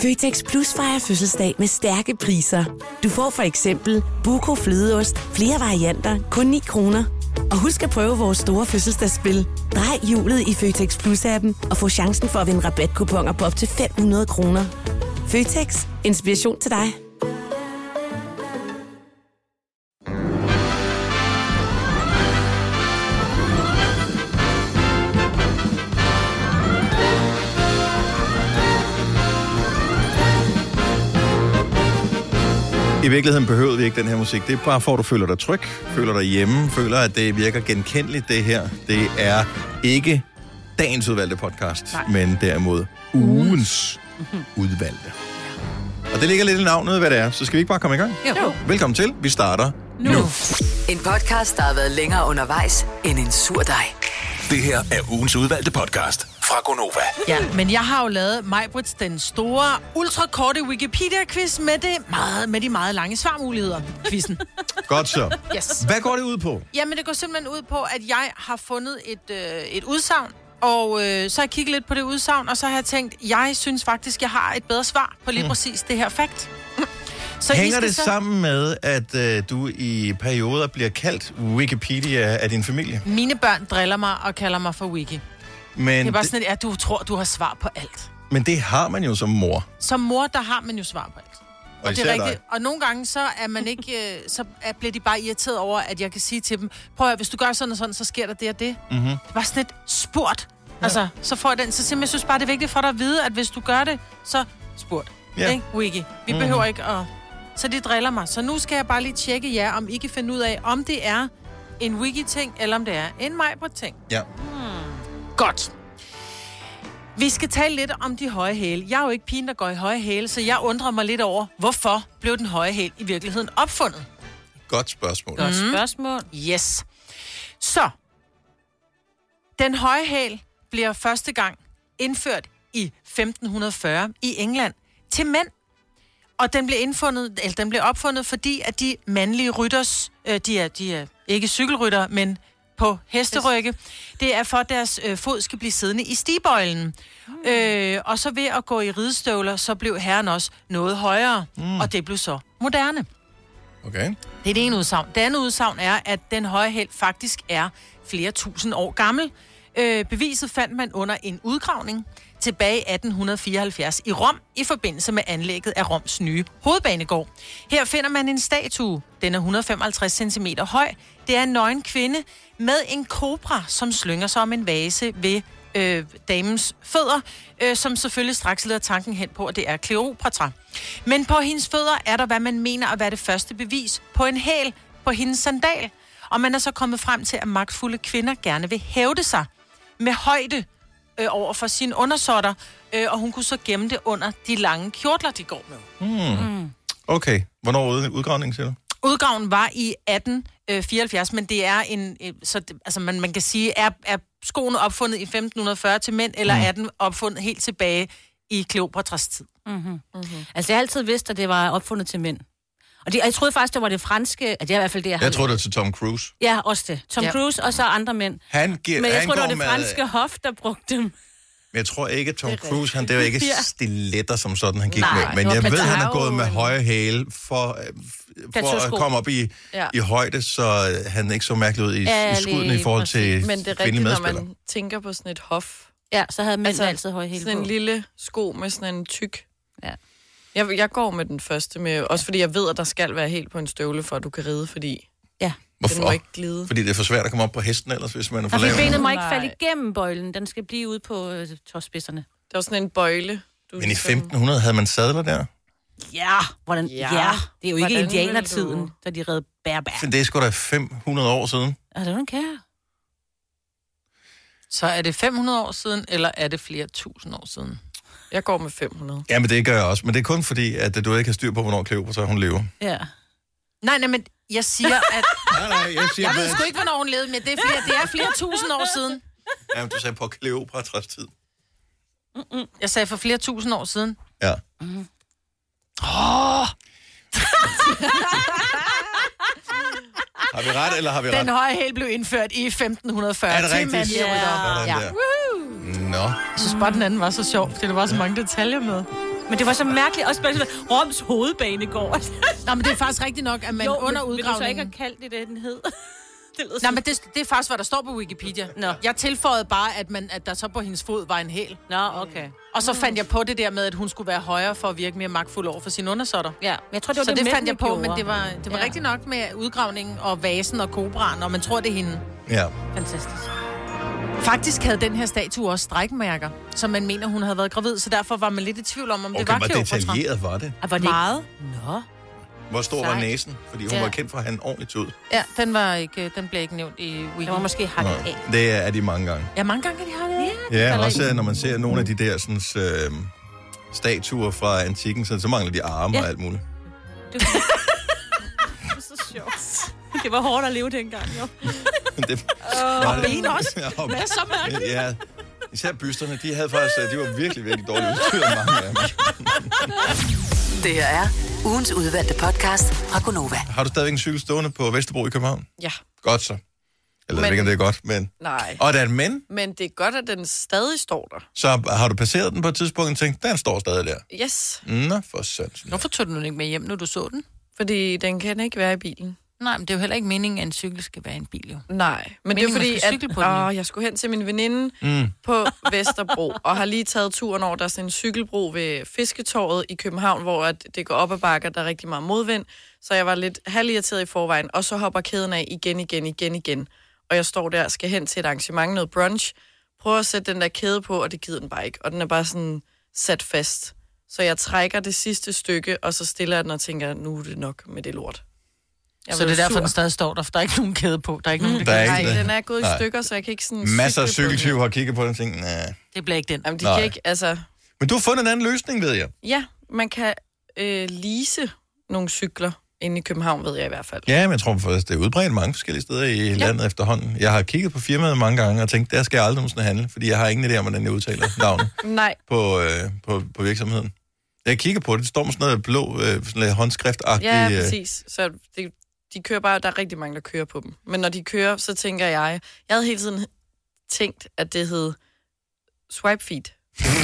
Føtex Plus fejrer fødselsdag med stærke priser. Du får for eksempel Buco flødeost, flere varianter, kun 9 kroner. Og husk at prøve vores store fødselsdagsspil. Drej hjulet i Føtex Plus-appen og få chancen for at vinde rabatkuponer på op til 500 kroner. Føtex. Inspiration til dig. I virkeligheden behøver vi ikke den her musik. Det er bare for, at du føler dig tryg, føler dig hjemme, føler, at det virker genkendeligt, det her. Det er ikke dagens udvalgte podcast, men derimod ugens udvalgte. Og det ligger lidt i navnet, hvad det er. Så skal vi ikke bare komme i gang? Jo. Velkommen til. Vi starter nu. En podcast, der har været længere undervejs end en sur dej. Det her er ugens udvalgte podcast fra Gonova. Ja, men jeg har jo lavet Majbrits den store, ultrakorte Wikipedia-quiz med de meget lange svarmuligheder. Quizzen. Godt så. Yes. Hvad går det ud på? Jamen, det går simpelthen ud på, at jeg har fundet et udsagn, og så har jeg kigget lidt på det udsagn, og så har jeg tænkt, jeg synes faktisk, jeg har et bedre svar på lige præcis det her fakt. Så hænger det sammen med, at du i perioder bliver kaldt Wikipedia af din familie? Mine børn driller mig og kalder mig for Wiki. Men det er bare sådan, at du tror, du har svar på alt. Men det har man jo som mor. Som mor, der har man jo svar på alt. Og det er rigtigt. Og nogle gange, så er man ikke, bliver de bare irriteret over, at jeg kan sige til dem, prøv at hvis du gør sådan og sådan, så sker der det og det. Mm-hmm. Det er bare sådan et spurt. Ja. Altså, så får jeg den. Så simpelthen, jeg synes bare, det er vigtigt for dig at vide, at hvis du gør det, så spurt. Ja. Ikke, Wiki? Vi behøver ikke at... Så de driller mig. Så nu skal jeg bare lige tjekke jer, om I kan finde ud af, om det er en Wiki-ting, eller om det er en Majbrit-ting. Ja. Godt. Vi skal tale lidt om de høje hæle. Jeg er jo ikke pigen, der går i høje hæle, så jeg undrer mig lidt over, hvorfor blev den høje hæl i virkeligheden opfundet? Godt spørgsmål. Godt spørgsmål. Yes. Så, den høje hæl bliver første gang indført i 1540 i England til mænd. Og den blev opfundet, fordi at de mandlige rytters, de er ikke cykelrytter, men på hesterygge, det er for, at deres fod skal blive siddende i stigbøjlen. Og så ved at gå i ridestøvler, så blev herren også noget højere, og det blev så moderne. Okay. Det er det ene udsagn. Det andet udsagn er, at den høje hæl faktisk er flere tusind år gammel. Beviset fandt man under en udgravning tilbage i 1874 i Rom i forbindelse med anlægget af Roms nye hovedbanegård. Her finder man en statue. Den er 155 cm høj. Det er en nøgen kvinde med en kobra, som slynger sig om en vase ved damens fødder, som selvfølgelig straks leder tanken hen på, at det er Kleopatra. Men på hendes fødder er der, hvad man mener at være det første bevis på en hæl på hendes sandal. Og man er så kommet frem til, at magtfulde kvinder gerne vil hævde sig med højde over for sine undersåtter, og hun kunne så gemme det under de lange kjortler, de går med. Okay. Hvornår udgravningen, siger du? Udgraven var i 1874, men det er man kan sige, er skoene opfundet i 1540 til mænd, eller er den opfundet helt tilbage i Kleopatras tid? Altså, jeg har altid vidst, at det var opfundet til mænd. Og jeg troede faktisk, det var det franske, at det er i hvert fald det, jeg troede, det var til Tom Cruise. Ja, også det. Tom Cruise og så andre mænd. Men jeg tror, det var det franske hof, der brugte dem. Men jeg tror ikke, at Tom Cruise, det var ikke stiletter som sådan, han gik med. Men jeg ved, han er gået med høje hæle for at komme op i højde, så han ikke så mærkeligt ud i skudene i forhold til kvindelige medspillere. Men det er rigtigt, når man tænker på sådan et hof. Ja, så havde mænd altid høje hæle på. Sådan en lille sko med sådan en tyk. Ja. Jeg går med den første, også fordi jeg ved, at der skal være helt på en støvle, for at du kan ride, fordi hvorfor? Den må ikke glide. Fordi det er for svært at komme op på hesten ellers, hvis man er for lav. Benet må ikke falde igennem bøjlen, den skal blive ude på tåspidserne. Det var sådan en bøjle. Men i 1500 havde man sadler der? Ja, hvordan? Ja, det er jo ikke indianertiden, da de redde bærbær. Men det er sgu da 500 år siden. Altså, det kan. Så er det 500 år siden, eller er det flere tusind år siden? Jeg går med 500. Ja, men det gør jeg også. Men det er kun fordi, at du ikke har styr på, hvornår Kleopatra hun lever. Ja. Nej, men jeg siger, at... jeg ved sgu ikke, hvornår hun levede, men det er flere tusind år siden. Jamen, du sagde på Kleopatras tid. Jeg sagde for flere tusind år siden. Ja. Har vi ret, eller har vi ret? Den høje hæl blev indført i 1540. Er det rigtigt? Ja. Nå. Jeg synes bare, den anden var så sjov, fordi der var så mange detaljer med. Men det var så mærkeligt, også bare sådan, Roms hovedbanegård. Nå, men det er faktisk rigtigt nok, at man under udgravningen... Vil du så ikke have kaldt det, den hed? Nej, men det er faktisk, hvad der står på Wikipedia. Nå. Jeg tilføjede bare, at der så på hendes fod var en hæl. Nå, okay. Og så fandt jeg på det der med, at hun skulle være højere for at virke mere magtfuld over for sine undersåtter. Ja, men jeg tror, det var så det fandt jeg på, gjorde. men det var rigtigt nok med udgravningen og vasen og kobraen, og man tror, det er hende. Ja. Fantastisk. Faktisk havde den her statue også strækmærker, som man mener, hun havde været gravid, så derfor var man lidt i tvivl om det var hvor Kleopatra. detaljeret var det? Var det meget. Nå. Hvor stor var Sejt. næsen? Fordi hun var kendt for at have en ordentlig tud. Ja, den blev ikke nævnt i Wiki. Det var måske hakket af. Det er de mange gange. Ja, mange gange er de hakket af. Ja, også når man ser nogle af de der sådan, statuer fra antikken, så mangler de arme og alt muligt. Det er så sjovt. Det var hårdt at leve dengang, jo. Og ben også. Ja, Det er så mærkeligt. ja, især bysterne, de var virkelig, virkelig dårligt udstyret, mange af dem. Det her er ugens udvalgte podcast fra Gonova. Har du stadigvæk en cykel stående på Vesterbro i København? Ja. Godt så. Jeg ved ikke, om det er godt, men... Nej. Og der er en men. Men det er godt, at den stadig står der. Så har du passeret den på et tidspunkt og tænkt, den står stadig der. Yes. Nå, for sandt. Hvorfor tog du den ikke med hjem, når du så den? Fordi den kan ikke være i bilen. Nej, men det er jo heller ikke meningen, at en cykel skal være en bil, jo. Nej, men det er fordi, at jeg skulle hen til min veninde på Vesterbro, og har lige taget turen over. Der er sådan en cykelbro ved Fisketorvet i København, hvor at det går op ad bakker, der er rigtig meget modvind. Så jeg var lidt halvirriteret i forvejen, og så hopper kæden af igen. Og jeg står der, skal hen til et arrangement, noget brunch, prøver at sætte den der kæde på, og det gider den bare ikke. Og den er bare sådan sat fast. Så jeg trækker det sidste stykke, og så stiller jeg den og tænker, nu er det nok med det lort. Så det er derfor, den stadig står der, for der er ikke nogen kæde på. Der er ikke nogen, der Nej, den er gået i stykker, så jeg kan ikke sådan... Masser af cykeltyve har kigget på den og tænkt, nej. Det bliver ikke den. Jamen, de kan ikke, altså... Men du har fundet en anden løsning, ved jeg. Ja, man kan lease nogle cykler inde i København, ved jeg i hvert fald. Ja, men jeg tror faktisk, det er udbredt mange forskellige steder i landet efterhånden. Jeg har kigget på firmaet mange gange og tænkt, der skal jeg aldrig nogensinde handle, fordi jeg har ingen idé om, hvordan jeg udtaler navnet Nej. på virksomheden. Jeg kigger på det, det står med sådan noget blå, sådan noget håndskriftagtigt. Ja, præcis. Så de kører bare, der er rigtig mange, der kører på dem. Men når de kører, så tænker jeg havde hele tiden tænkt, at det hed Swipe Feet.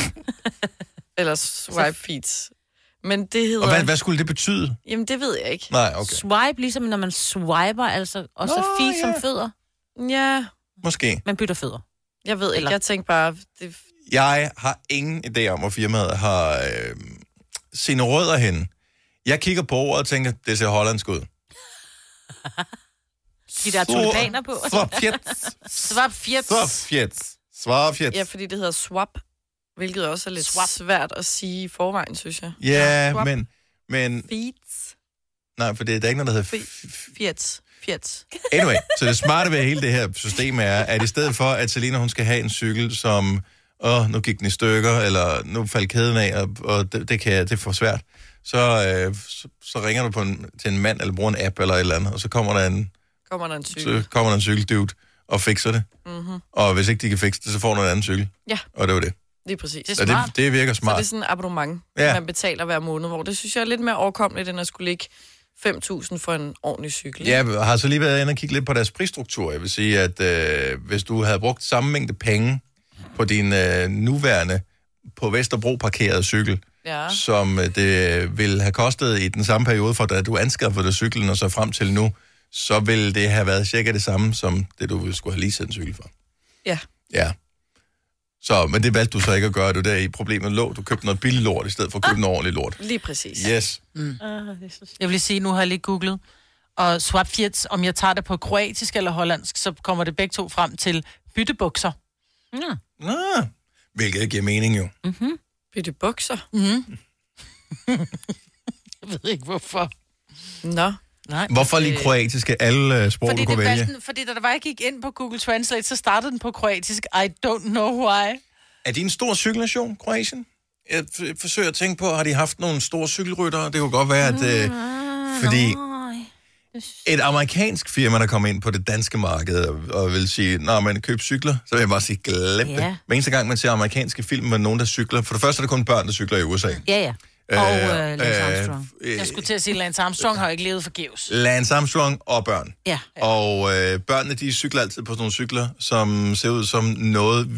Eller Swipe Feet. Men det hedder... Og hvad skulle det betyde? Jamen, det ved jeg ikke. Nej, okay. Swipe, ligesom når man swiper, altså, og så feet som fødder. Ja. Måske. Man bytter fødder. Jeg ved ikke, jeg tænkte bare... Jeg har ingen idé om, hvor firmaet har sine rødder henne. Jeg kigger på ordet og tænker, det ser hollandsk ud. De der tulipaner på. Svarfjets. Ja, fordi det hedder swap, hvilket også er lidt svært at sige i forvejen, synes jeg. Ja, swap. men... Feet. Nej, for det er ikke noget, der hedder... Fiat. Anyway, så det smarte ved hele det her system er, at i stedet for, at Selina, hun skal have en cykel, som... nu gik den i stykker, eller nu faldt kæden af, og det er for svært. Så ringer du til en mand, eller bruger en app, eller et eller andet, og så kommer der en cykeldude og fikser det. Mm-hmm. Og hvis ikke de kan fikse det, så får du en anden cykel. Ja. Og det var det. Det er præcis. Det er smart. Det virker smart. Så det er sådan en abonnement, man betaler hver måned, hvor det synes jeg er lidt mere overkommeligt, end at skulle lægge 5.000 for en ordentlig cykel. Ja, jeg har så lige været inde og kigge lidt på deres prisstruktur. Jeg vil sige, at hvis du havde brugt samme mængde penge på din nuværende på Vesterbro parkerede cykel, som det ville have kostet i den samme periode, for da du anskaffede dig cyklen og så frem til nu, så ville det have været cirka det samme, som det du skulle have lige sæt en cykel for. Ja. Ja. Så, men det valgte du så ikke at gøre, du der i problemet lå. Du købte noget billig lort, i stedet for at købe noget ordentligt lort. Lige præcis. Yes. Jeg vil lige sige, nu har jeg lige googlet, og Swapfiets, om jeg tager det på kroatisk eller hollandsk, så kommer det begge to frem til byttebukser. Nå, hvilket giver mening jo. Mm-hmm. Byttebukser? Mm-hmm. Jeg ved ikke, hvorfor. Nå. Nej. Hvorfor lige kroatisk? Alle sprog, du kunne vælge? Fordi da jeg gik ind på Google Translate, så startede den på kroatisk. I don't know why. Er de en stor cykelnation, Kroatien? Jeg forsøger at tænke på, har de haft nogle store cykelryttere? Det kunne godt være, at... fordi et amerikansk firma, der kommer ind på det danske marked og vil sige, når man køber cykler, så vil jeg bare sige, glem det. Hver eneste gang, man ser amerikanske film med nogen, der cykler. For det første er det kun børn, der cykler i USA. Ja. Og Lance Armstrong. Jeg skulle til at sige, at Lance Armstrong har ikke levet forgæves. Lance Armstrong og børn. Ja. Og børnene, de cykler altid på sådan nogle cykler, som ser ud som noget, vi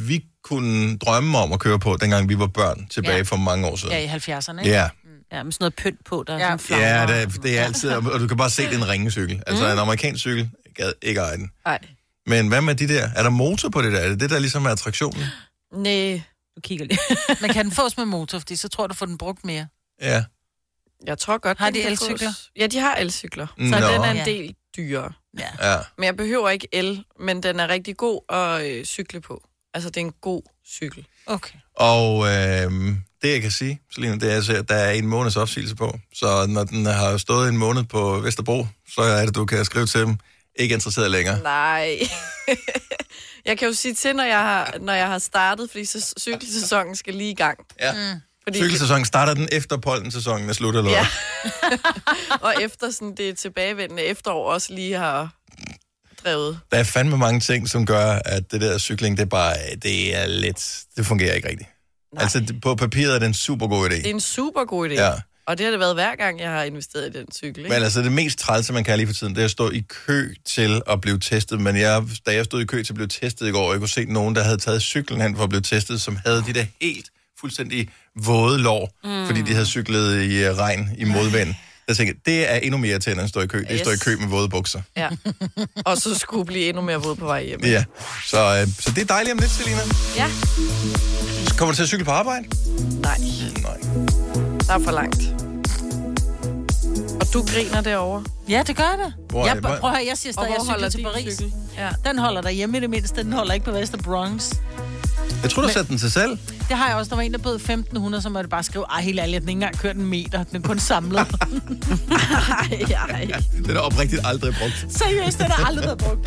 kunne drømme om at køre på, dengang vi var børn, tilbage for mange år siden. Ja, i 70'erne, ikke? Ja. Ja, med sådan noget pynt på, der er sådan Ja, flammer. det er altid, og du kan bare se, det er en ringecykel. Altså en amerikansk cykel, jeg gad ikke eje den. Nej. Men hvad med de der? Er der motor på det der? Er det det, der ligesom er attraktionen? Nej. Du kigger lige. Men kan den fås med motor, fordi så tror jeg, du får den brugt mere. Ja. Jeg tror godt, Har den de kan elcykler? fås. Ja, de har elcykler. Så Nå. den er en del dyrere. Ja. Men jeg behøver ikke el, men den er rigtig god at cykle på. Altså, det er en god cykel. Okay. Og det, jeg kan sige, Selina, det er, altså, at der er en måneds opsigelse på. Så når den har stået en måned på Vesterbro, så er det, du kan skrive til dem, ikke interesseret længere. Nej. Jeg kan jo sige til, når jeg har startet, fordi så cykelsæsonen skal lige i gang. Ja. Fordi Cykelsæsonen starter den efter pollensæsonen er slut, eller hvad? Ja. Og efter sådan det tilbagevendende efterår også lige har drevet. Der er fandme mange ting, som gør, at det der cykling, det er lidt, det fungerer ikke rigtigt. Nej. Altså, på papiret er det en super god idé. Det er en super god idé. Ja. Og det har det været hver gang, jeg har investeret i den cykel. Ikke? Men altså, det mest trælse, man kan lige for tiden, det er at stå i kø til at blive testet. Men da jeg stod i kø til at blive testet i går, og jeg kunne se nogen, der havde taget cyklen hen for at blive testet, som havde de der helt fuldstændig våde lår, fordi de havde cyklet i regn i modvind. Jeg tænkte, det er endnu mere til, end at stå i kø. Det er at stå i kø med våde bukser. Ja. Og så skulle blive endnu mere våd på vej hjem. Ja, så det er dejligt om lidt, Selina. Ja. Kommer du til at cykle på arbejde? Nej. Der er for langt. Og du griner derovre. Ja, det gør det. Hvor er det? Prøv at høre, jeg siger stadig, at jeg cykler til Paris. Cykel? Ja. Den holder der hjemme i det mindste. Den holder ikke på Vester Bronx. Jeg tror, du satte den til selv. Det har jeg også. Der var en, der bød 1.500, så må det bare skrive, helt ærligt, at den ikke engang kørt en meter. Den er kun samlet. Ej. Den er oprigtigt aldrig brugt. Seriøst, den har aldrig været brugt.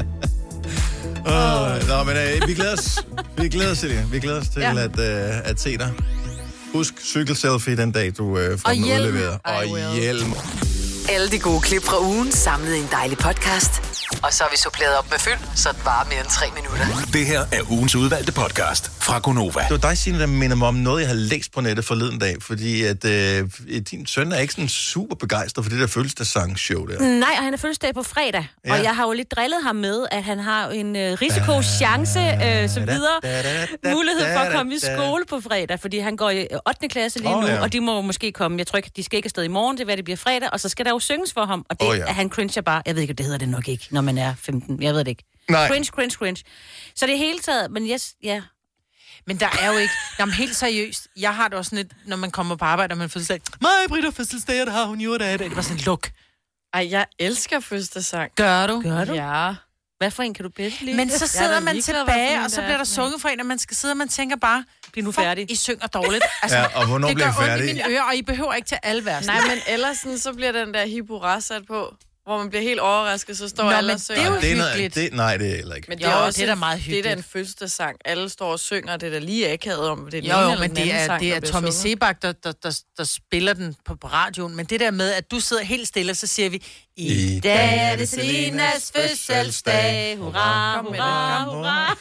Nå, men vi glæder os, Selina. Vi glæder os til at se dig. Husk cykelselfie den dag, du får den udleveret. Og hjelm. Alle de gode klip fra ugen samlet i en dejlig podcast. Og så har vi suppleret op med fyld, så det varer mere end 3 minutter. Det her er ugens udvalgte podcast fra Gonova. Det var dig, Signe, der minder mig om noget, jeg har læst på nettet forleden dag, fordi at din søn er ikke sådan super begejstret for det der fødselsdagssang-show der. Nej, og han er fødselsdag på fredag, og jeg har jo lidt drillet ham med, at han har en risikochance, så videre, mulighed for at komme i skole på fredag, fordi han går i 8. klasse lige nu, og de må måske komme, jeg tror ikke, de skal ikke afsted i morgen, det er hvad det bliver fredag, og så skal der jo synges for ham, og det han cringer bare, jeg ved ikke, det hedder det nok ikke, når man er 15, jeg ved det ikke. Nej. Cringe. Så det hele taget, men ja. Men der er jo ikke... Jamen helt seriøst. Jeg har det også sådan lidt, når man kommer på arbejde, og man fødselsdag. Britt har fødselsdag, og det har hun jo da. Det var sådan luk. Ej, jeg elsker fødselsdagssang. Gør du? Ja. Hvad for en kan du bedst lide? Men så sidder man tilbage, og så bliver der sunget for en, og man skal sidde, og man tænker bare, bliv nu færdig. I synger dårligt. Altså, Ja, og hvornår bliver I færdige? Det gør ondt i mine ører, og I behøver ikke til alle vers. Nej, men ellers sådan, så bliver den der hipura sat på, hvor man bliver helt overrasket, så står alle og synger. det er jo Det er hyggeligt. nej, det er heller ikke. Men Jo, det er da meget hyggeligt. Det er da en fødselsdagssang. Alle står og synger, det er da lige akavet om, det er den Jo, ene eller men den anden sang, det der er bliver Tommy sunget. Sebak, der spiller den på radioen. Men det der med, at du sidder helt stille, og så siger vi, i dag er det Selinas fødselsdag. Hurra, hurra, hurra.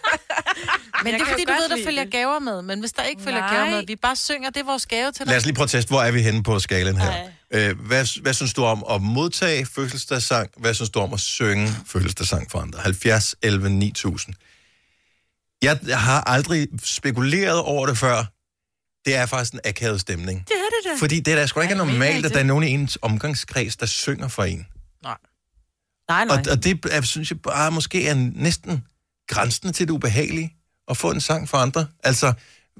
Men det er fordi, du ved, der følger gaver med. Men hvis der ikke følger gaver med, vi bare synger, det er vores gave til dig. Lad os lige prøve at teste, hvor er vi henne på skalen her. Hvad synes du om at modtage fødselsdagssang? Hvad synes du om at synge fødselsdagssang for andre? 70, 11, 9000. Jeg har aldrig spekuleret over det før. Det er faktisk en akavet stemning. Det er det da. Fordi det er da sgu ikke normalt, at der er nogen i ens omgangskreds, der synger for en. Nej. Og det synes jeg bare måske er næsten grænsen til det ubehagelige at få en sang for andre. Altså,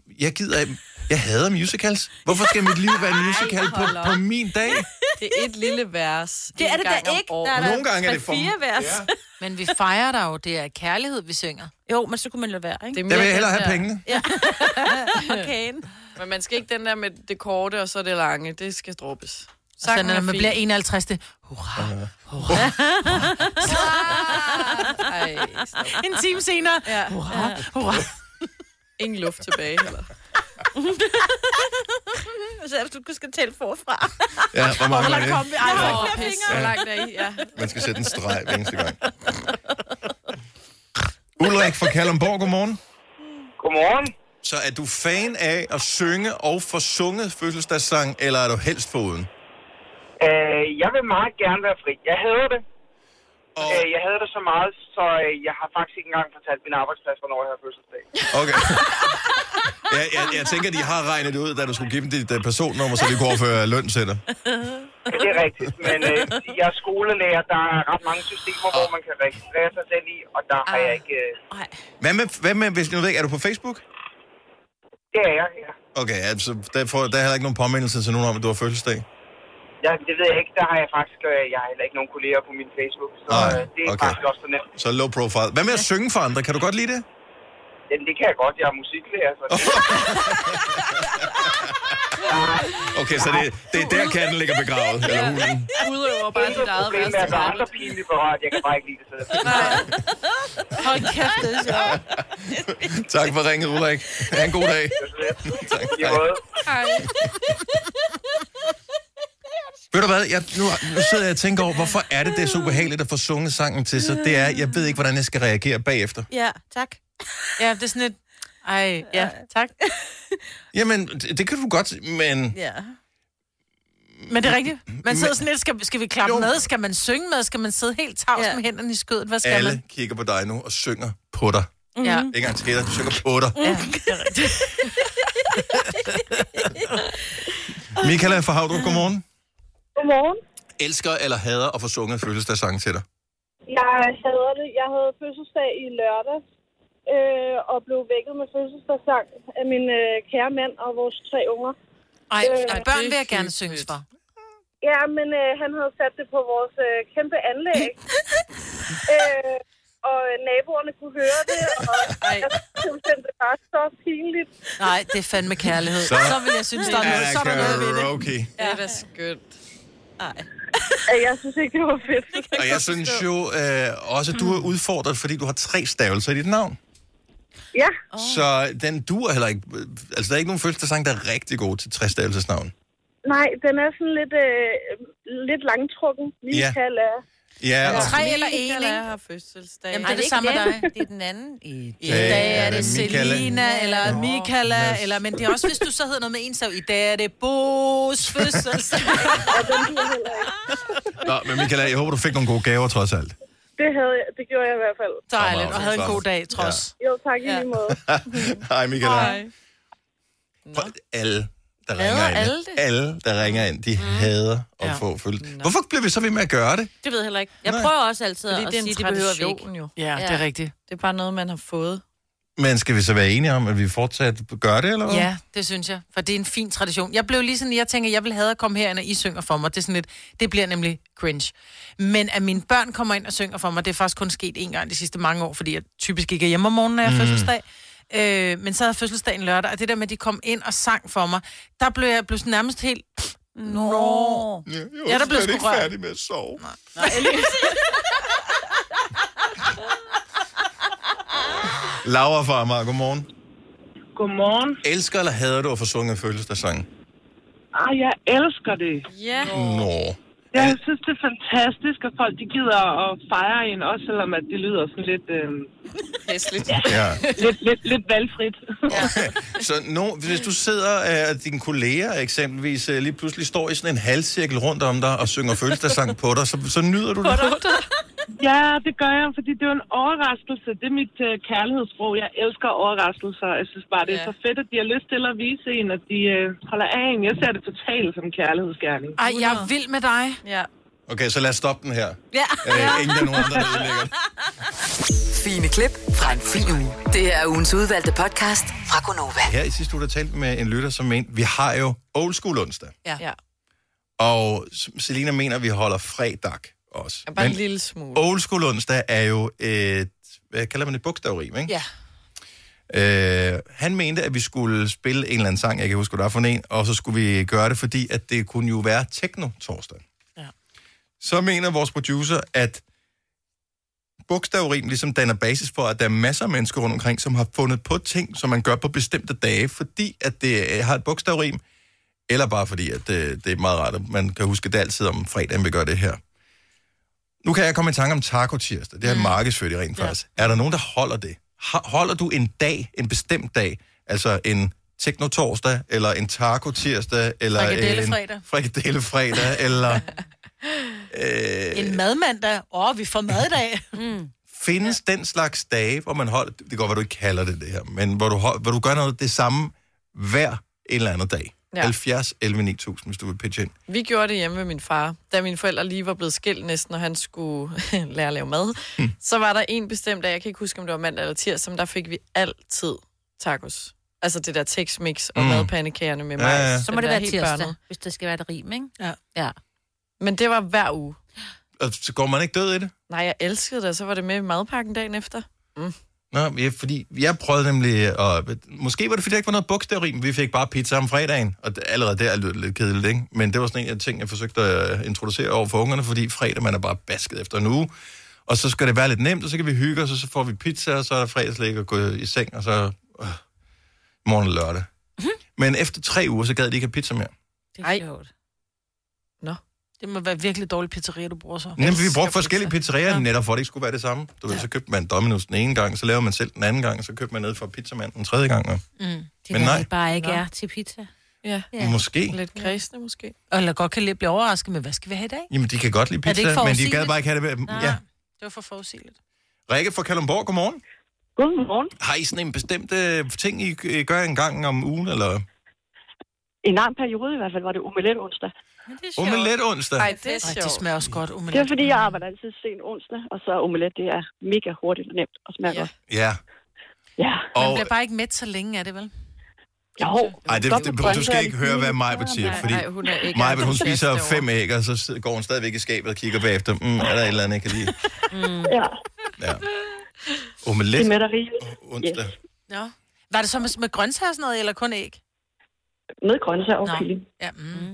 jeg hader musicals. Hvorfor skal mit liv være en musical på min dag? Det er et lille vers. Det er det da ikke. Der er Nogle gange er det for 4 vers. Ja. Men vi fejrer der jo, det er kærlighed, vi synger. Jo, men så kunne man lade være, ikke? Jeg vil hellere have pengene. Okay. Men man skal ikke den der med det korte, og så det lange. Det skal droppes. Så når man bliver 51, det hurra, hurra. Ej, stop. En time senere, Ja. hurra, hurra. Ingen luft tilbage, heller. Så du skal tælle forfra. Ja, hvor mange er det? Hvor langt er I? Ja. Man skal sætte en streg hver eneste gang. Ulrik fra Kalundborg, godmorgen. Godmorgen. Så er du fan af at synge og få sunget fødselsdagssang, eller er du helst foruden? Jeg vil meget gerne være fri. Jeg hader det. Jeg havde det så meget, så jeg har faktisk ikke engang fortalt min arbejdsplads, hvornår jeg har fødselsdag. Okay. Jeg tænker, de har regnet ud, da du skulle give dem dit personnummer, så de kunne overføre løn til dig. Det er rigtigt, men jeg er skolelærer. Der er ret mange systemer, hvor man kan registrere sig selv i, og der har jeg ikke... Hvad med, hvis du ved, er du på Facebook? Det er jeg, ja. Okay, altså, der er heller ikke nogen påmindelse til nogen om, at du har fødselsdag? Ja, det ved jeg ikke. Der har jeg faktisk... Jeg har heller ikke nogen kolleger på min Facebook, så det er faktisk også for nemt. Så low profile. Hvad med at synge for andre? Kan du godt lide det? Jamen, det kan jeg godt. Jeg er musiklærer, så... Okay, så det er der katten ligger begravet, eller hulen. Udøver bare dit eget værste. Det er der andre pinlige berørt. Jeg kan bare ikke lide det selv. Hold kæft, det er sjovt. Tak for ringet, Ulrik. Ha' en god dag. Tak. Hej. Ved du hvad, nu sidder jeg og tænker over, hvorfor er det er så ubehageligt at få sunget sangen til sig? Det er, jeg ved ikke, hvordan jeg skal reagere bagefter. Ja, tak. Ja, det er sådan et... Ej, ja, tak. Jamen, det kan du godt, men... Ja. Men det er rigtigt. Man sidder sådan lidt, skal vi klappe med? Skal man synge med? Skal man sidde helt tavs med hænderne i skødet? Hvad skal alle man? kigger på dig nu og synger på dig. Ja. Ikke engang til dig, du synger på dig. Ja, det er rigtigt. Michaela fra Havdrup, godmorgen. Godmorgen. Elsker eller hader at få sunget fødselsdagssang til dig? Jeg hader det. Jeg havde fødselsdag i lørdag og blev vækket med fødselsdagssang af min kære mand og vores 3 unger. Ej, børn vil jeg gerne synges for. Ja, men han havde sat det på vores kæmpe anlæg. Og naboerne kunne høre det, og jeg synes, det var så pinligt. Nej, det er fandme kærlighed. Så vil jeg synes, der er noget, så er der noget ved det. Okay. Ja, det er skønt. Nej. Jeg synes ikke, det var fedt. Og jeg synes jo også, at du er udfordret, fordi du har 3 stavelser i dit navn. Ja. Så den duer heller ikke. Altså, der er ikke nogen fødselsdagssang, der er rigtig god til 3-stavelsers navn. Nej, den er sådan lidt langtrukken. Michaela. Ja, og 3 eller 1, ikke? har fødselsdag. Jamen, det er det samme med dig. Det er den anden. I dag er det Selina, eller Michaela, eller, men det er også, hvis du så hedder noget med en sav. I dag er det Bo's fødselsdag. Nå, men Michaela, jeg håber, du fik nogle gode gaver trods alt. Det gjorde jeg i hvert fald. Dejligt, og havde en god dag, trods. Ja. Jo, tak i lige måde. Hej, Michaela. Alle, der ringer ind. Alle, der ringer ind, de hader at få fødselsdag. Hvorfor bliver vi så ved med at gøre det? Det ved jeg heller ikke. Jeg prøver også altid at sige, det behøver vi ikke. jo. Ja, det er rigtigt. Det er bare noget, man har fået. Men skal vi så være enige om, at vi fortsat gør det, eller hvad? Ja, det synes jeg, for det er en fin tradition. Jeg blev lige sådan, jeg tænker, jeg vil have at komme herind, og I synger for mig. Det er sådan lidt, det bliver nemlig cringe. Men at mine børn kommer ind og synger for mig, det er faktisk kun sket 1 gang de sidste mange år, fordi jeg typisk ikke er hjemme om morgenen, når jeg har fødselsdag. Men så havde fødselsdagen lørdag, og det der med, at de kom ind og sang for mig, der blev jeg sådan nærmest helt... Nå. Ja, der blev sgu rørt. Færdig med at sove. Nej. Laura fra Amager, godmorgen. Godmorgen. Elsker eller hader du at få sunget fødselsdagssang? Jeg elsker det. Ja. Nå. Jeg synes, det er fantastisk, at folk de gider at fejre en, også selvom at det lyder sådan lidt... Hæsligt. Ja. lidt valgfrit. Okay. Så hvis du sidder og dine kolleger eksempelvis lige pludselig står i sådan en halvcirkel rundt om dig og synger fødselsdagssang på dig, så nyder du det? Ja, det gør jeg, fordi det er jo en overraskelse. Det er mit kærlighedssprog. Jeg elsker overraskelser. Jeg synes bare, det er så fedt, at de har lyst til at vise en, at de holder af en. Jeg ser det totalt som en kærlighedsgerning. Ej, jeg er vild med dig. Ja. Okay, så lad os stoppe den her. Ja. Ingen der er nogen andre, der ødelægger det. Fine klip fra en fin uge. Det er ugens udvalgte podcast fra Gonova. Her i sidste uge, der talte vi med en lytter, som mente, vi har jo old school onsdag. Ja. Og Selina mener, at vi holder fredag også. Bare en lille smule. Old school onsdag er jo et, hvad kalder man det, bogstavrim, ikke? Ja. Han mente, at vi skulle spille en eller anden sang, jeg kan huske, hvad der er for en, og så skulle vi gøre det, fordi at det kunne jo være techno-torsdag. Ja. Så mener vores producer, at bogstavrim ligesom danner basis for, at der er masser af mennesker rundt omkring, som har fundet på ting, som man gør på bestemte dage, fordi at det har et bogstavrim, eller bare fordi, at det er meget rart, at man kan huske, at det altid om fredagen, vi gør det her. Nu kan jeg komme i tanke om taco-tirsdag. Det er markedsført i rent faktisk. Er der nogen, der holder det? Holder du en dag, en bestemt dag, altså en techno-torsdag, eller en taco-tirsdag, eller Frikadellefredag. Frikadellefredag, eller En madmandag. Vi får mad i dag. Findes den slags dage, hvor man holder... Det går, hvad du ikke kalder det her, men hvor du gør noget det samme hver en eller anden dag. Ja. 70, 11, 9000, hvis du vil pitche ind. Vi gjorde det hjemme med min far. Da mine forældre lige var blevet skilt næsten, og han skulle lære at lave mad, så var der en bestemt dag, jeg kan ikke huske, om det var mandag eller tirsdag, men der fik vi altid tacos. Altså det der Tex-Mix og madpandekagerne med mig. Ja. Så må det være tirsdag, hvis det skal være et rim, ikke? Ja. Men det var hver uge. Og så går man ikke død i det? Nej, jeg elskede det, og så var det med i madpakken dagen efter. Nå, fordi jeg prøvede nemlig, og måske var det, fordi der ikke var noget bogstavrim. Vi fik bare pizza om fredagen, og allerede der er det lidt kedeligt, ikke? Men det var sådan en af ting, jeg forsøgte at introducere over for ungerne, fordi fredag, man er bare basket efter en uge. Og så skal det være lidt nemt, og så kan vi hygge os, og så får vi pizza, og så er der fredagslæg og gå i seng, og så morgen og lørdag. Men efter 3 uger, så gad de ikke have pizza mere. Det er sjovt. Nå. Det må være virkelig dårlig pizzeria, du bruger så. Nemlig, vi brugte forskellige pizzerier, netop for at det ikke skulle være det samme. Du ved, så købte man Domino's den ene gang, så laver man selv den anden gang, så købte man ned fra pizzamanden den tredje gang. Men nej. Det bare ikke er til pizza. Ja. Måske. Lidt kredsende, måske. Eller godt kan blive overrasket med, hvad skal vi have i dag? Jamen, de kan godt lide pizza, men de gad bare ikke have det. Ja, det var for forudsigeligt. Rikke fra Kalundborg, godmorgen. Godmorgen. Har I sådan en bestemt ting, I gør en gang om ugen, eller? En lang periode i hvert fald var det omelet onsdag. Omelet onsdag? Ej, det er sjovt. Det smager også godt, omelet. Det er fordi, jeg arbejder altid sent onsdag, og så omelet, det er mega hurtigt og nemt og smager godt. Ja. Ja. Man bliver bare ikke mæt så længe, er det vel? Jo. Ej, du skal ikke høre, hvad Majbert siger, fordi Majbert, hun spiser 5 æg, og så går hun stadigvæk i skabet og kigger bagefter. Er der et eller andet, jeg kan lide? Ja. Omelet onsdag. Yes. Ja. Var det så med grøntsager sådan noget, eller kun æg? Med grøntsager og kylling. Ja.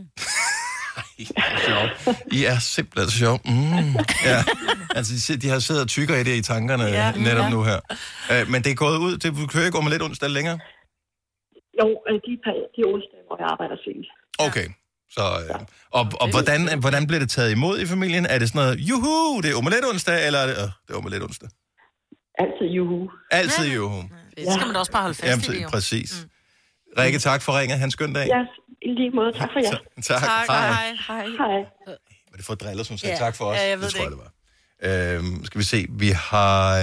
I er simpelthen så sjov. Ja. Altså, de har siddet og tykker i det i tankerne netop nu her. Men det er gået ud. Du kører ikke omelet onsdag længere? Jo, de onsdag, hvor jeg arbejder sent. Okay. Så, og hvordan bliver det taget imod i familien? Er det sådan noget, juhu, det er omelet onsdag, eller er det er omelet onsdag? Altid juhu. Altid juhu. Det skal man også bare holde fast i. Præcis. Rikke, tak for ringet. Han skøn dag. Ja, i lige måde. Tak for jer. Tak. Hej. Var det for driller, som sagde tak for os? Ja, jeg ved det. Tror jeg, det var. Skal vi se. Vi har...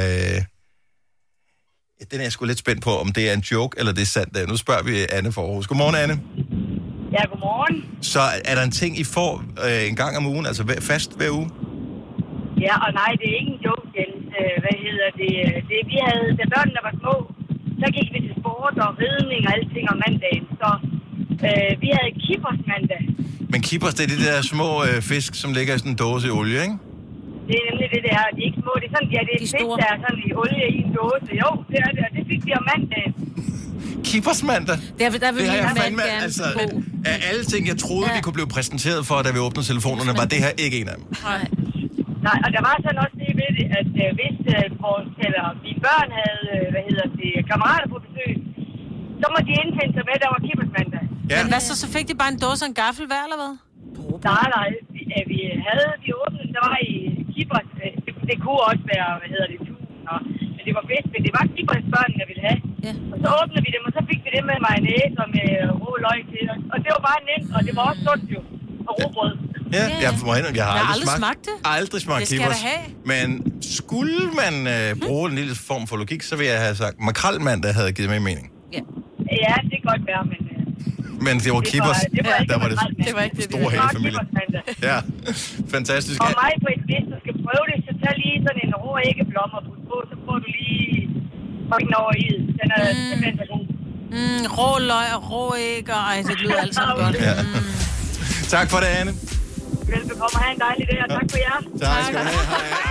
den er jeg sgu lidt spændt på, om det er en joke, eller det er sandt. Nu spørger vi Anne for Aarhus. Godmorgen, Anne. Ja, godmorgen. Så er der en ting, I får en gang om ugen, altså fast hver uge? Ja, og nej, det er ikke en joke, Jens. Hvad hedder det? Vi havde, da børnene var små, så gik vi til sport og ridning og alting om mandagen. Så vi havde kippers mandag. Men kippers, det er de der små fisk, som ligger i sådan en dåse i olie, ikke? Det er nemlig det der. De er ikke små. Det er sådan, det er fisk, der er sådan i olie i en dåse. Jo, det er det. Og det fik vi om mandagen. Kippers mandag? Der vil det har jeg fandme, altså, af alle ting, jeg troede, vi kunne blive præsenteret for, da vi åbnede telefonerne, var det her ikke en af dem. Nej, og der var sådan også det ved det, at hvis mine børn havde, kammerater på besøg, så må de indfinde sig med, der var kippers mandag. Ja. Men hvad så fik de bare en dåse og en gaffel hver, eller hvad? Nej, vi havde de åbne, der var i kippers, det kunne også være, men det var fisk, men det var kippers børnene ville have. Ja. Og så åbnede vi dem, og så fik vi det med mayonnaise og med rå løg til, og det var bare nemt, og det var også sundt jo, og rugbrød. Ja, jeg har aldrig smagt det. Aldrig smagt kippers. Men skulle man bruge en lille form for logik, så vil jeg have sagt, makrelmandag havde givet mig mening. Ja, det kan godt være, men det var kippers, der var det store hele familie. Ja, fantastisk. Og mig på et hvis du skal prøve det, så tag lige sådan en rå æggeblom og putte på, så får du lige fucking over i. Den er simpelthen så god. Rå løg og rå æg, og det lyder alt sammen godt. Ja. Tak for det, Anne. Velbekomme, have en dejlig dag, og tak for jer. Tak skal du have.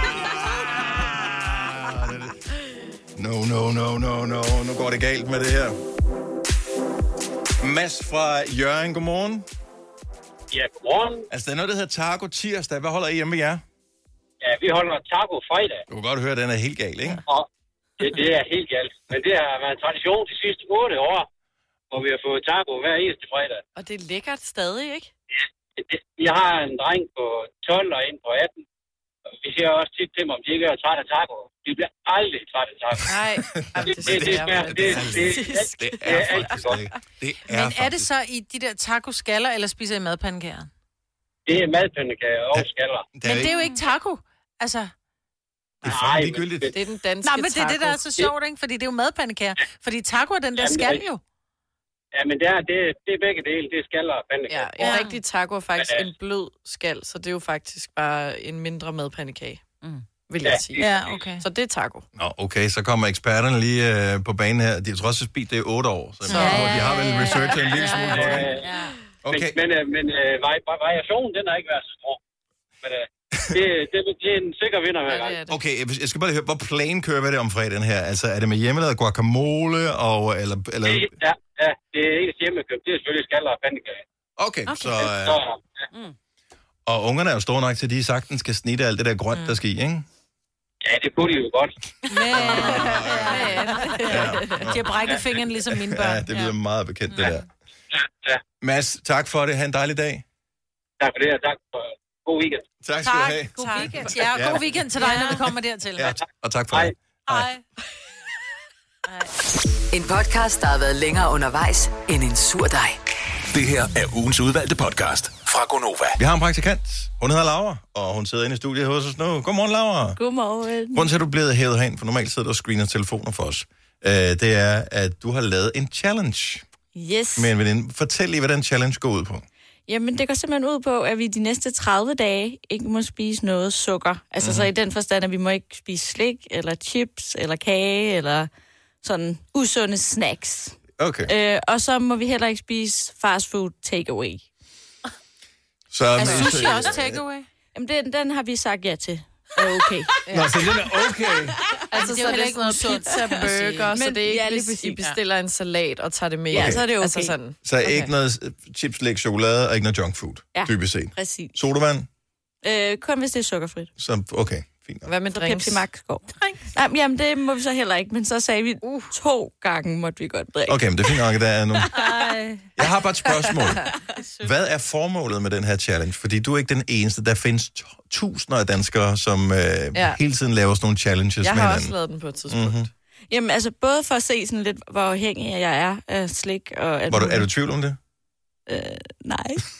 No. Nu går det galt med det her. Mads fra Hjørring, godmorgen. Ja, godmorgen. Altså, der er noget, der hedder Taco Tirsdag. Hvad holder I hjemme med jer? Ja, vi holder Taco Fredag. Du kan godt høre, at den er helt gal, ikke? Og det er helt galt. Men det har været en tradition de sidste 8 år, hvor vi har fået taco hver eneste fredag. Og det er lækkert stadig, ikke? Jeg har en dreng på 12 og en på 18. Vi siger også tit til dem, om de ikke er træt af taco. De bliver aldrig træt af taco. Nej, det er altid godt. Men er det så i de der taco-skaller, eller spiser I madpandekager? Det er madpandekager og skaller. Men det er jo ikke taco. Altså... Det er fandme ligegyldigt. Det er den danske Nej, men det er taco. det, der er så sjovt, ikke? Fordi det er jo madpandekager. Fordi taco er den der skal jo. Ja, men det er begge dele. Det er skaller og pandekager. Ja, en rigtig taco er faktisk en blød skal, så det er jo faktisk bare en mindre madpandekage, vil jeg sige. Ja, okay. Så det er taco. Nå, okay, så kommer eksperterne lige på banen her. De tror også, at speed det er 8 år, så de har vel researchet en lille smule på det. Okay. Men variationen, den har ikke været så stor. Men det er en sikker vinder hver gang. Okay, jeg skal bare høre, hvor plan kører vi det om fredagen her? Altså, er det med hjemmelavet guacamole, eller... Ja, det er ikke hjemmekøbt. Det er selvfølgelig skaller og pandekager. Okay. Så og ungerne er jo store nok til, at de sagtens skal snitte alt det der grønt, der skal i, ikke? Ja, det kunne de jo godt. De har brækket fingeren ligesom mine børn. Ja, det bliver meget bekendt, det der. Ja. Mads, tak for det. Ha' en dejlig dag. Tak for det, og tak for god weekend. Tak skal du have. God weekend. Ja, god weekend til dig, når vi kommer dertil. Ja, og tak for det. Hej. En podcast, der har været længere undervejs end en sur dej. Det her er ugens udvalgte podcast fra Gonova. Vi har en praktikant. Hun hedder Laura, og hun sidder inde i studiet hos os nu. Godmorgen, Laura. Godmorgen. Grunden til, at du er blevet hævet herind, for normalt sidder du og screener telefoner for os, det er, at du har lavet en challenge. Yes. med en veninde. Fortæl lige, hvad den challenge går ud på. Jamen, det går simpelthen ud på, at vi de næste 30 dage ikke må spise noget sukker. Altså så i den forstand, at vi må ikke spise slik, eller chips, eller kage, eller sådan usunde snacks. Okay. Og så må vi heller ikke spise fast food takeaway. Så er sushi også takeaway? Jamen, den har vi sagt ja til. Okay. Nå, så den er okay. Altså, det er så jo det er ikke sådan noget pizza, burger, så det er ikke, lige hvis I bestiller en salat og tager det med. Ja, så er det okay. Altså sådan. Så ikke noget chips, læg, chokolade og ikke noget junk food, dybest set. Præcis. Sodavand? Kun hvis det er sukkerfrit. Så, okay, fint. Hvad med drinks? Pepsi Max går. Nej, jamen, det må vi så heller ikke, men så sagde vi 2 gange måtte vi godt drikke. Okay, men det er fint nok, der er nu. Jeg har bare et spørgsmål. Hvad er formålet med den her challenge? Fordi du er ikke den eneste. Der findes tusinder af danskere, som hele tiden laver sådan nogle challenges med hinanden. Jeg har også lavet den på et tidspunkt. Mm-hmm. Jamen, altså både for at se sådan lidt, hvor afhængig jeg er af slik og alt muligt. Er du i tvivl om det? Nej.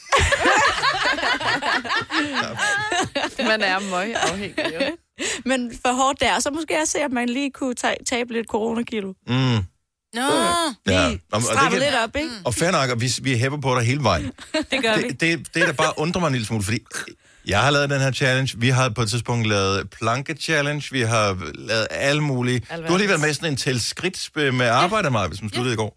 Man er møg afhængig, jo. Men for hårdt der, så måske jeg se, at man lige kunne tabe lidt coronakilo. Nå, ja. Stramme lidt op, ikke? Og fair nok, og vi hæpper på dig hele vejen. Det gør vi. Det der bare undrer mig en lille smule, fordi jeg har lavet den her challenge, vi har på et tidspunkt lavet planke-challenge, vi har lavet alle mulige. Du har lige været med sådan en tilskridt med arbejdermarked, hvis man sluttede i går.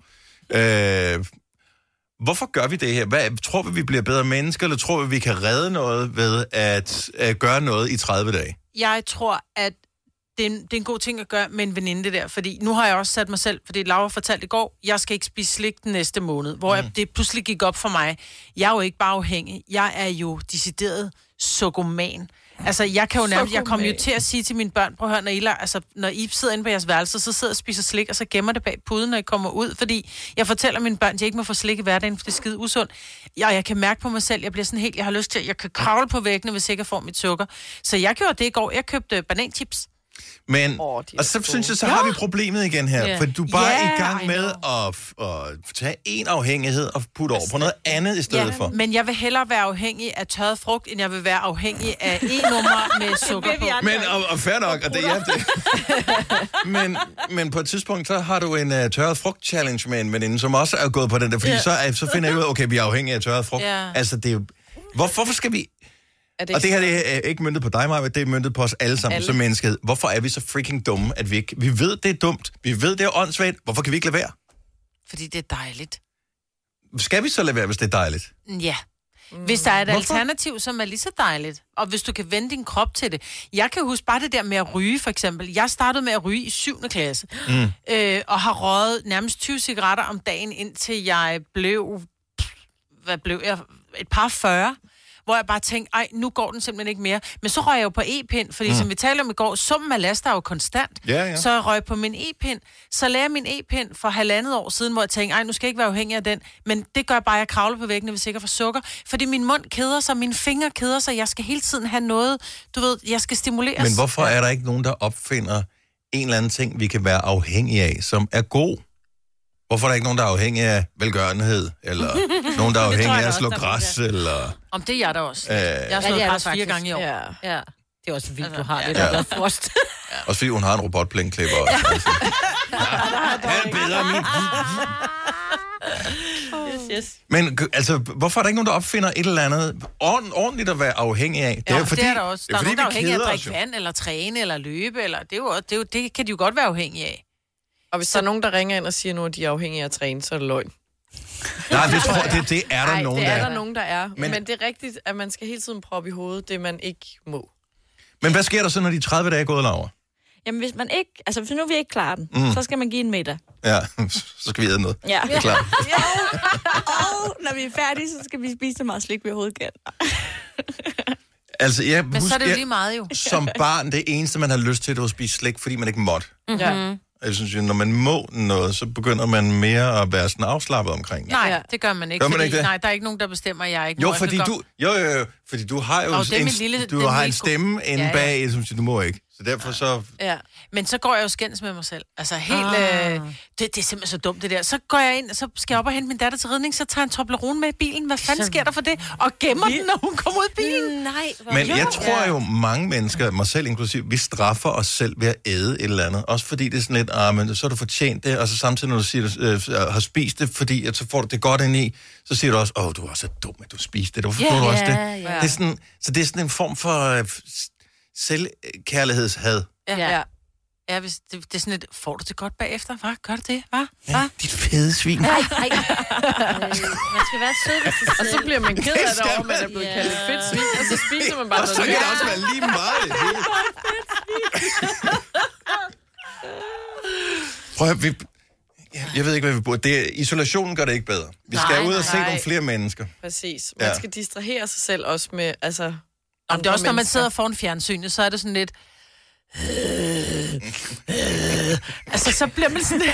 Hvorfor gør vi det her? Tror vi bliver bedre mennesker, eller tror vi kan redde noget ved at gøre noget i 30 dage? Jeg tror, at det er en god ting at gøre med en veninde der, fordi nu har jeg også sat mig selv, fordi Laura fortalte i går, jeg skal ikke spise slik den næste måned, hvor det pludselig gik op for mig. Jeg er jo ikke bare afhængig, jeg er jo decideret sukkerman. Altså, jeg kan jo nærmest, jeg kommer jo til at sige til mine børn, prøv at høre, når I sidder inde på jeres værelse, så sidder og spiser slik, og så gemmer det bag puden, når I kommer ud, fordi jeg fortæller mine børn, at de ikke må få slik i hverdagen, for det er skide usundt. Jeg kan mærke på mig selv, jeg bliver sådan helt, jeg har lyst til, jeg kan kravle på væggene, hvis jeg ikke får mit sukker. Så jeg gjorde det i går, jeg købte bananchips. Men, og så synes jeg, så har vi problemet igen her, for du bare er i gang med at tage en afhængighed og putte over på noget andet i stedet for. Men jeg vil hellere være afhængig af tørret frugt, end jeg vil være afhængig af E-nummer med sukker på. Men, og fair nok, og det er det. men på et tidspunkt, så har du en tørret frugt-challenge med en veninde, som også er gået på den der, fordi så finder jeg ud af, okay, vi er afhængige af tørret frugt. Altså, det er jo... Hvorfor skal vi... Og det her det er ikke møntet på dig, Maja, det er møntet på os alle sammen som menneskehed. Hvorfor er vi så freaking dumme, at vi ikke... Vi ved, det er dumt. Vi ved, det er åndssvagt. Hvorfor kan vi ikke lade være? Fordi det er dejligt. Skal vi så lade være, hvis det er dejligt? Ja. Hvis der er et alternativ, som er lige så dejligt, og hvis du kan vende din krop til det. Jeg kan huske bare det der med at ryge, for eksempel. Jeg startede med at ryge i 7. klasse, og har røget nærmest 20 cigaretter om dagen, indtil jeg blev... Hvad blev jeg? Et par 40. Hvor jeg bare tænkte, nu går den simpelthen ikke mere. Men så røg jeg jo på e-pind, fordi som vi talte om i går, summen af laster er jo konstant. Ja. Så jeg røg på min e-pind. Så lagde jeg min e-pind for 1,5 år siden, hvor jeg tænkte, nu skal jeg ikke være afhængig af den. Men det gør bare, at jeg kravler på væggene, hvis jeg ikke får sukker. Fordi min mund keder sig, mine fingre keder sig. Jeg skal hele tiden have noget, du ved, jeg skal stimuleres. Men hvorfor er der ikke nogen, der opfinder en eller anden ting, vi kan være afhængige af, som er god? Hvorfor er der ikke nogen, der er afhængig af velgørenhed? Eller nogen, der er afhængig af at slå græs? Eller... Om det er jeg da også. Jeg har slået græs 4 gange i år. Ja. Det er også vildt, du har det, der er frost. Også fordi hun har en robotplænklipper også. Altså. Det er bedre min. Yes. Men altså, hvorfor er der ikke nogen, der opfinder et eller andet ordentligt at være afhængig af? Det er, fordi, det er der også. Der er nogen, der er afhængig af at drikke vand, eller træne, eller løbe, eller det kan de jo godt være afhængige af. Og hvis der er nogen, der ringer ind og siger nu, at de er afhængige af at træne, så er det løgn. Nej, det er der nogen, der er. det er der nogen, der er. Men det er rigtigt, at man skal hele tiden proppe i hovedet, det man ikke må. Men hvad sker der så, når de 30 dage er gået, Laura? Jamen, hvis nu vi ikke klarer den, så skal man give en middag. Ja, så skal vi æde noget. Ja. Det er klart. Og når vi er færdige, så skal vi spise så meget slik, vi overhovedet kan. Altså, men så er det jo lige meget jo. Som barn, det eneste, man har lyst til, det var at spise slik, fordi man ikke måtte. Mm-hmm. Jeg synes jo, når man må noget, så begynder man mere at være sådan afslappet omkring det. Nej, det gør man ikke. Gør man ikke det? Nej, der er ikke nogen, der bestemmer, at jeg ikke jo, må. fordi fordi du har jo du har en stemme inde bag, som siger, du må ikke. Så derfor så... Ja. Men så går jeg jo skændes med mig selv. Altså helt... det er simpelthen så dumt, det der. Så går jeg ind, så skal jeg op og hente min datter til ridning, så tager jeg en Toblerone med i bilen. Hvad fanden sker der for det? Og gemmer den, når hun kommer ud i bilen. Nej. Men jeg tror jo, mange mennesker, mig selv inklusiv, vi straffer os selv ved at æde et eller andet. Også fordi det er sådan lidt, men så har du fortjent det, og så samtidig, når du siger, har spist det, fordi at så får du det godt ind i, så siger du også, du er så dum, at du spiste det. Hvorfor får du også det? Det er sådan, så det er sådan en form for selvkærlighedshad. Ja, hvis det er sådan et, får du det godt bagefter? Hvad? Gør du det? Hvad? Ja, dit fede svin. Nej. Man skal være sød. Og så bliver man ked af det over, man er blevet kaldt et fedt svin, og så spiser man bare noget. Og så kan det også være lige meget. Prøv at jeg ved ikke, hvad vi burde. Isolationen gør det ikke bedre. Vi skal ud og se nogle flere mennesker. Præcis. Man skal distrahere sig selv også med, altså... det er også, når man sidder foran fjernsynet, så er det sådan lidt... altså, så bliver man sådan...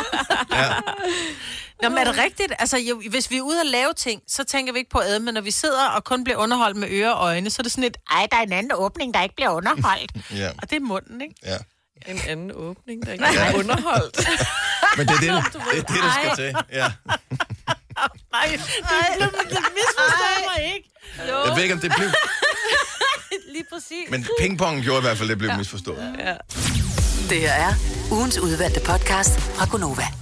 Nå, men er det rigtigt? Altså, hvis vi er ude og lave ting, så tænker vi ikke på at æde, men når vi sidder og kun bliver underholdt med ører og øjne, så er det sådan et, der er en anden åbning, der ikke bliver underholdt. Og det er munden, ikke? Ja. En anden åbning, der ikke bliver underholdt. Men det er det, der skal til. Ja. Nej, det misforstår mig ikke. Jo. Jeg ved ikke, om det blev... Lige præcis. Men pingpong gjorde i hvert fald, det blev misforstået. Ja. Det her er ugens udvalgte podcast fra Gonova.